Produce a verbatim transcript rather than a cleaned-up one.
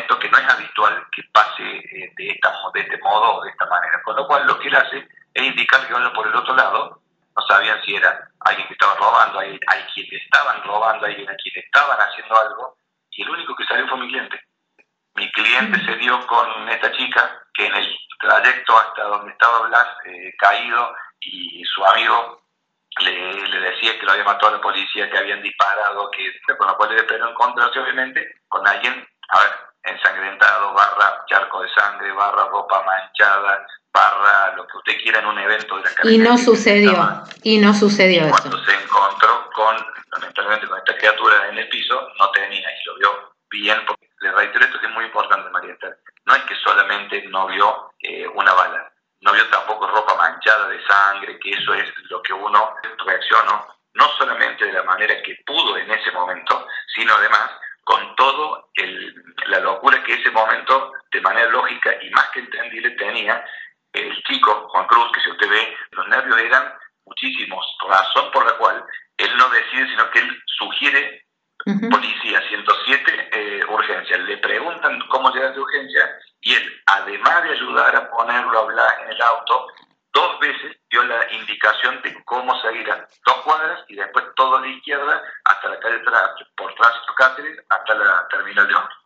momento que no es habitual que pase eh, de, esta, de este modo o de esta manera. Con lo cual lo que él hace es indicar que vaya por el otro lado. No sabían si era alguien que estaba robando, hay, hay quien le estaban robando, hay quien le estaban haciendo algo, y el único que salió fue mi cliente. Mi cliente se dio con esta chica que en el trayecto hasta donde estaba Blas eh, caído, y su amigo le, le decía que lo había matado a la policía, que habían disparado, que con lo cual le esperó encontrarse obviamente con alguien, a ver, ensangrentado, barra charco de sangre, barra ropa manchada, barra lo que usted quiera en un evento de la carretera. Y no sucedió, y no sucedió y eso. Cuando se encontró con, lamentablemente, con esta criatura en el piso, no tenía, y lo vio bien, porque le reitero esto que es muy importante, María Esther, no es que solamente no vio eh, una bala, no vio tampoco ropa manchada de sangre, que eso es lo que uno reaccionó, no solamente de la manera que pudo en ese momento, sino además con todo el, la locura que ese momento, de manera lógica y más que entendible, tenía el chico, Juan Cruz, que si usted ve, los nervios eran muchísimos, razón por la cual él no decide, sino que él sugiere uh-huh. Policía, ciento siete, eh, urgencia. Le preguntan cómo llegar de urgencia y él, además de ayudar a ponerlo a hablar en el auto, dos veces dio la indicación de cómo seguir a dos cuadras y después todo a la izquierda hasta la calle por Tránsito Cáceres hasta la terminal de ómnibus.